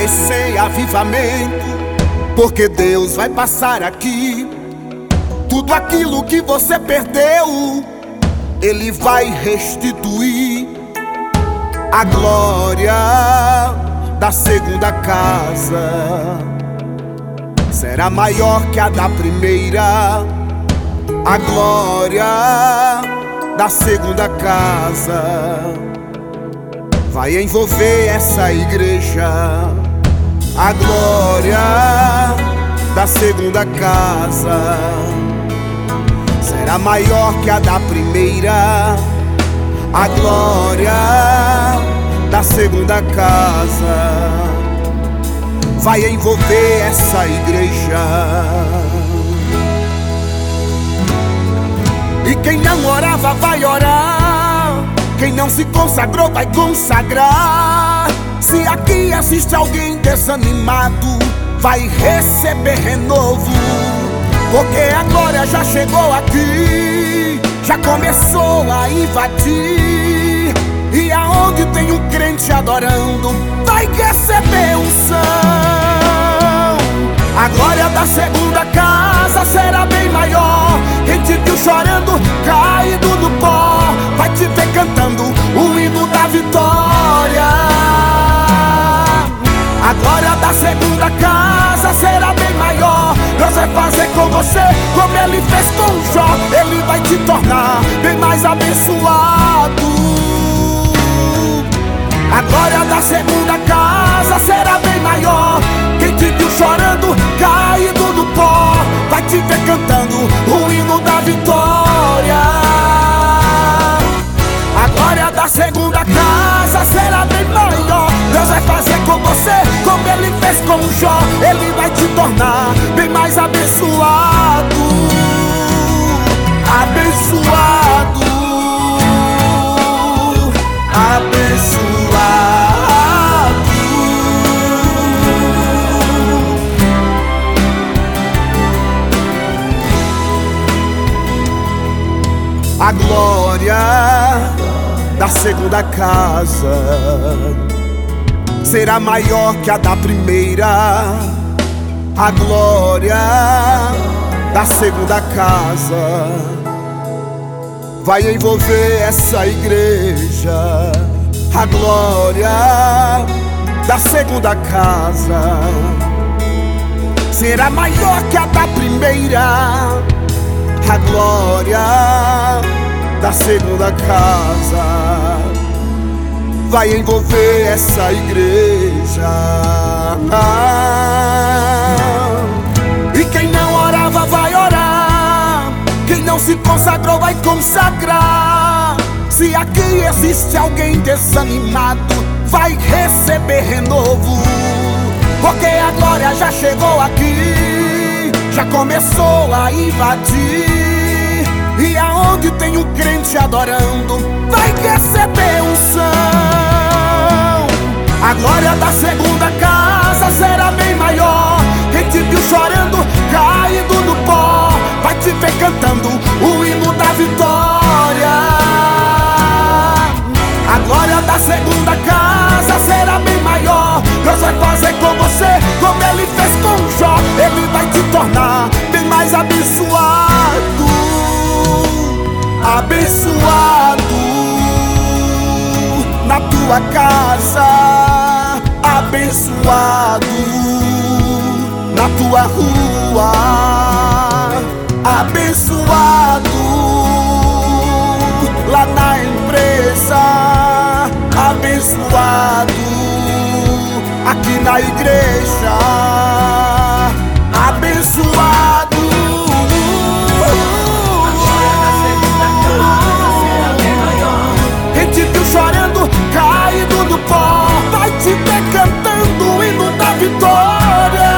sem avivamento, porque Deus vai passar aqui. Tudo aquilo que você perdeu, Ele vai restituir. A glória da segunda casa será maior que a da primeira. A glória da segunda casa vai envolver essa igreja. A glória da segunda casa será maior que a da primeira. A glória da segunda casa vai envolver essa igreja. E quem não orava vai orar, quem não se consagrou vai consagrar. Se aqui assiste alguém desanimado, vai receber renovo, porque a glória já chegou aqui, já começou a invadir. E aonde tem um crente adorando, vai receber unção. A glória da segunda casa será bem maior. Quem te viu chorando, caído no pó, vai te ver cantando o hino da vitória. A glória da segunda casa será bem maior. Deus vai fazer com você como Ele fez com Jó. Ele vai te tornar bem mais abençoado. A glória da segunda casa será bem maior. Quem te viu chorando, caído no pó, vai te ver cantando o hino da vitória. A glória da segunda casa será bem maior. Deus vai fazer com você como Ele fez com Jó. Ele vai te tornar bem mais abençoado. Abençoado. Abençoado. A glória da segunda casa será maior que a da primeira. A glória da segunda casa vai envolver essa igreja. A glória da segunda casa será maior que a da primeira. A glória da segunda casa vai envolver essa igreja. E quem não orava vai orar, quem não se consagrou vai consagrar. Se aqui existe alguém desanimado, vai receber renovo, porque a glória já chegou aqui, já começou a invadir. E aonde tem um crente adorando, vai receber unção. A glória da segunda casa será bem maior. Quem te viu chorando, caído no pó, vai te ver cantando o hino da vitória. A glória da segunda casa será bem maior. Deus vai fazer com você como Ele fez com Jó. Ele vai te tornar bem mais abençoado. Abençoado na tua casa, abençoado na tua rua, abençoado lá na empresa, abençoado aqui na igreja, abençoado. Chorando, caído no pó, vai te ver cantando o hino da vitória.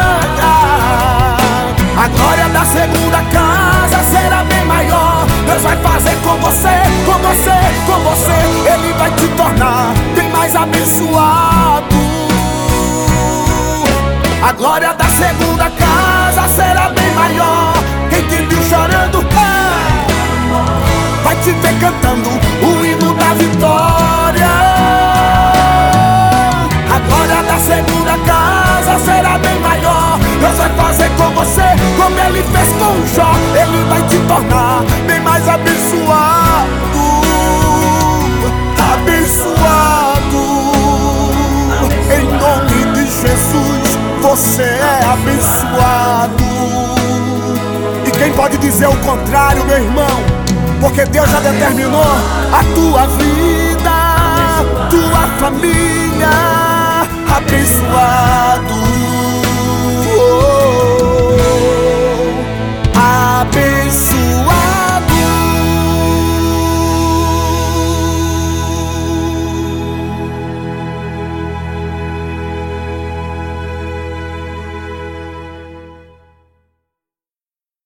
A glória da segunda casa será bem maior. Deus vai fazer com você, com você, com você. Ele vai te tornar bem mais abençoado. A glória da segunda casa será bem maior. Quem te viu chorando, vai te ver cantando o hino da vitória. A glória da segunda casa abençoado, abençoado. Em nome de Jesus, você é abençoado. E quem pode dizer o contrário, meu irmão? Porque Deus já determinou a tua vida, tua família, abençoado.